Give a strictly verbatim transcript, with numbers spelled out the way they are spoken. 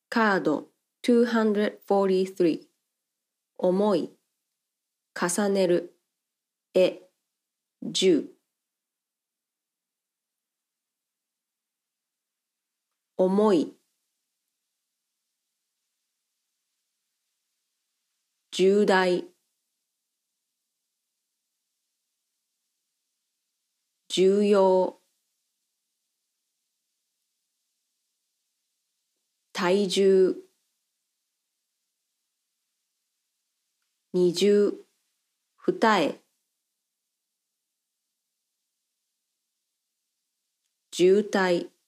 カードにひゃくよんじゅうさん重い重ねるえじゅう重い重大重要体重二重二重渋滞